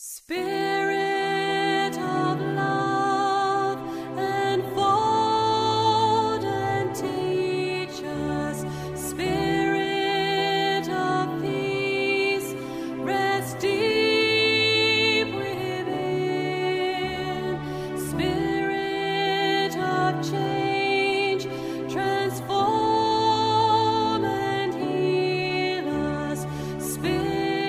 Spirit of love, enfold and teach us. Spirit of peace, rest deep within. Spirit of change, transform and heal us. Spirit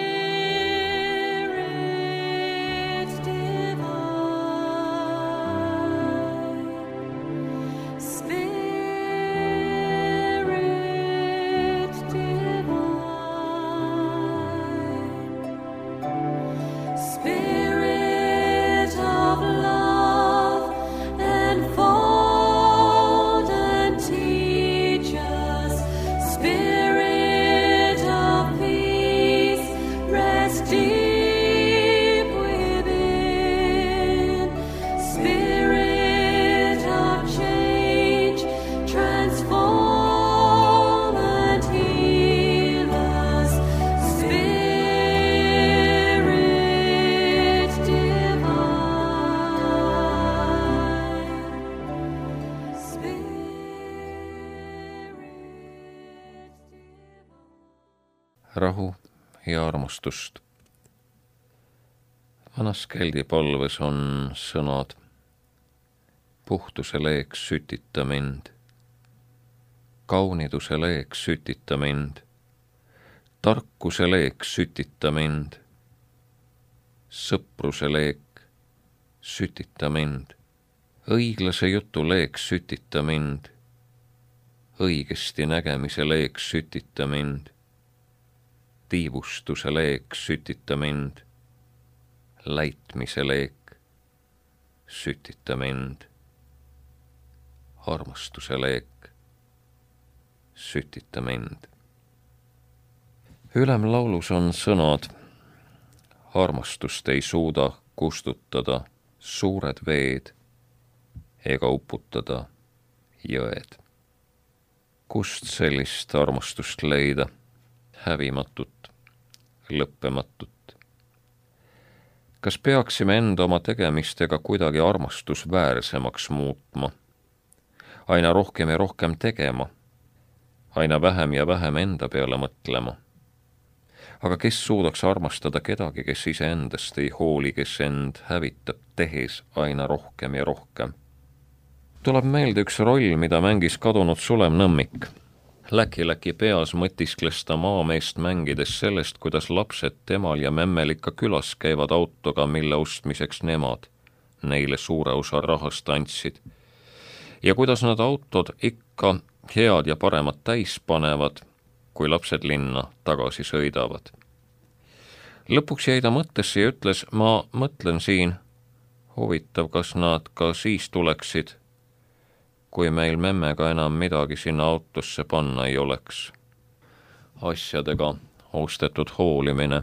rahu ja armastust. Vanas keldipalves on sõnad: puhtuse leeks sütita mind, kauniduse leeks sütita mind, tarkuse leeks sütita mind, sõpruse leek sütita mind, õiglase jutu leeks sütita mind, õigesti nägemise leeks sütita mind, tiivustuse leeks sütita mind, läitmise leek sütita mind, armastuse leek sütita mind. Ülemlaulus on sõnad: armastust ei suuda kustutada suured veed ega uputada jõed. Kust sellist armastust leida, hävimatut, lõppematut? Kas peaksime enda oma tegemistega kuidagi armastusväärsemaks muutma, aina rohkem ja rohkem tegema, aina vähem ja vähem enda peale mõtlema? Aga kes suudaks armastada kedagi, kes iseendast ei hooli, kes end hävitab tehes aina rohkem ja rohkem? Tuleb meelde üks roll, mida mängis kadunud Sulev Nõmmik. Läki peas mõtiskles ta maameest mängides sellest, kuidas lapsed temal ja memmel ikka külas käivad autoga, mille ostmiseks nemad neile suure osa rahast andsid. Ja kuidas nad autod ikka head ja paremat täis panevad, kui lapsed linna tagasi sõidavad. Lõpuks jäi ta mõttesse ja ütles: ma mõtlen siin, huvitav, kas nad ka siis tuleksid, kui meil memmega enam midagi sinna autosse panna ei oleks. Asjadega ostetud hoolimine.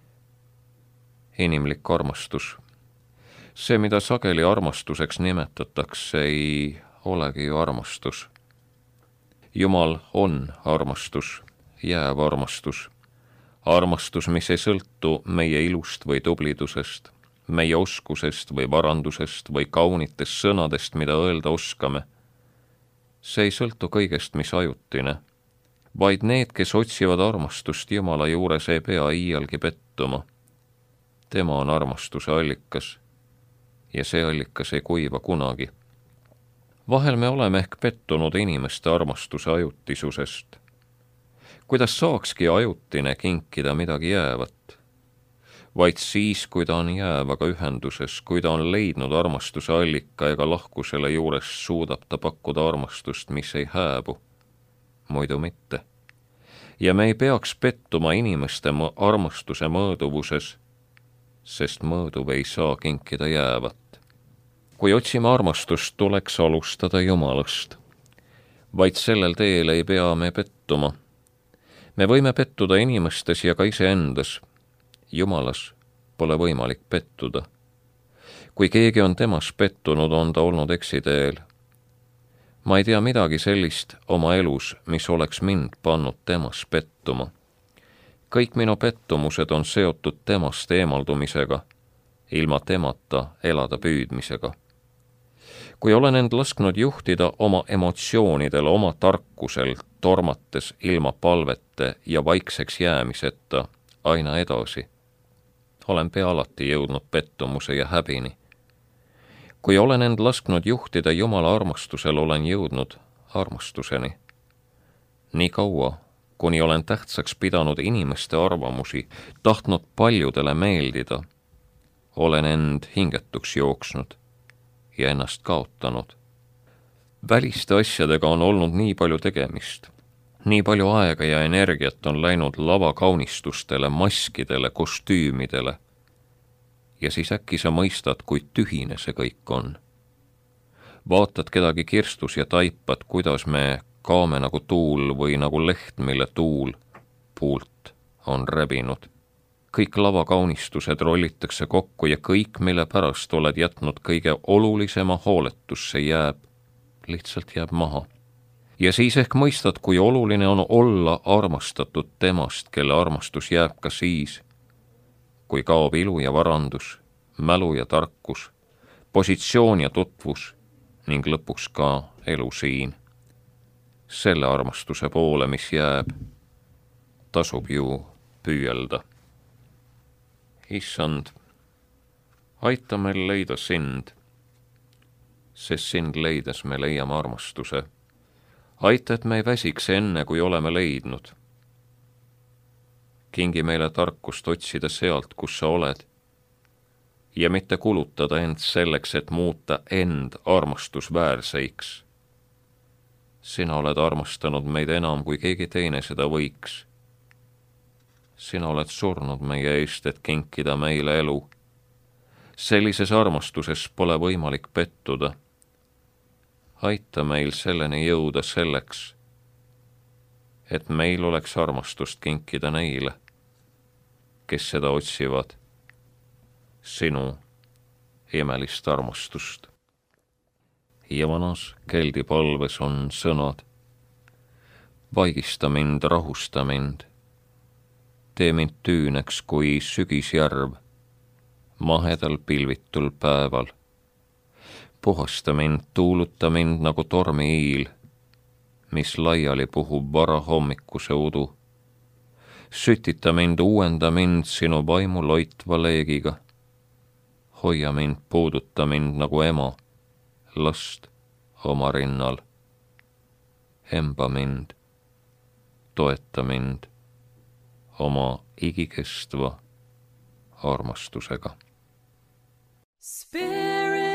Inimlik armastus. See, mida sageli armastuseks nimetatakse, ei olegi ju armastus. Jumal on armastus, jääv armastus. Armastus, mis ei sõltu meie ilust või tublidusest, meie oskusest või varandusest või kaunitest sõnadest, mida öelda oskame. See ei sõltu kõigest, mis ajutine, vaid need, kes otsivad armastust Jumala juures, ei pea iialgi pettuma. Tema on armastuse allikas ja see allikas ei kuiva kunagi. Vahel me oleme ehk pettunud inimeste armastuse ajutisusest. Kuidas saakski ajutine kinkida midagi jäävat? Vaid siis, kui ta on jäävaga ühenduses, kui ta on leidnud armastuse allika ega lahku selle juures, suudab ta pakkuda armastust, mis ei hääbu. Muidu mitte. Ja me ei peaks pettuma inimeste armastuse mõõduvuses, sest mõõduv ei saa kinkida jäävat. Kui otsime armastust, tuleks alustada Jumalast. Vaid sellel teel ei pea me pettuma. Me võime pettuda inimestes ja ka iseendas. Jumalas pole võimalik pettuda. Kui keegi on temas pettunud, on ta olnud eksiteel. Ma ei tea midagi sellist oma elus, mis oleks mind pannud temas pettuma. Kõik minu pettumused on seotud temast eemaldumisega, ilma temata elada püüdmisega. Kui olen end lasknud juhtida oma emotsioonidele oma tarkusel, tormates ilma palvete ja vaikseks jäämiseta aina edasi, olen pea alati jõudnud pettumuse ja häbini. Kui olen end lasknud juhtida Jumala armastusel, olen jõudnud armastuseni. Nii kaua, kuni olen tähtsaks pidanud inimeste arvamusi, tahtnud paljudele meeldida, olen end hingetuks jooksnud ja ennast kaotanud. Väliste asjadega on olnud nii palju tegemist. Nii palju aega ja energiat on läinud lavakaunistustele, maskidele, kostüümidele. Ja siis äkki sa mõistad, kui tühine see kõik on. Vaatad kedagi kirstus ja taipad, kuidas me kaame nagu tuul või nagu leht, mille tuul puult on rebinud. Kõik lavakaunistused rollitakse kokku ja kõik, mille pärast oled jätnud kõige olulisema hooletusse, lihtsalt jääb maha. Ja siis ehk mõistad, kui oluline on olla armastatud temast, kelle armastus jääb ka siis, kui kaob ilu ja varandus, mälu ja tarkus, positsioon ja tutvus ning lõpuks ka elu siin. Selle armastuse poole, mis jääb, tasub ju püüelda. Issand, aita meil leida sind, sest sind leides me leiame armastuse. Aita, et me ei väsiks enne, kui oleme leidnud. Kingi meile tarkust otsida sealt, kus sa oled, ja mitte kulutada end selleks, et muuta end armastusväärseiks. Sina oled armastanud meid enam, kui keegi teine seda võiks. Sina oled surnud meie eest, et kinkida meile elu. Sellises armastuses pole võimalik pettuda. Aita meil selleni jõuda selleks, et meil oleks armastust kinkida neile, kes seda otsivad, sinu imelist armastust. Ja vanas keldipalves on sõnad: vaigista mind, rahusta mind, tee mind tüüneks kui sügisjärv, mahedal pilvitul päeval. Puhasta mind, tuuluta mind nagu tormiiil, mis laiali puhub varahommikuse udu. Sütita mind, uuenda mind sinu vaimu loitva leegiga. Hoia mind, puuduta mind nagu ema, last oma rinnal. Emba mind, toeta mind oma igikestva armastusega. Spirit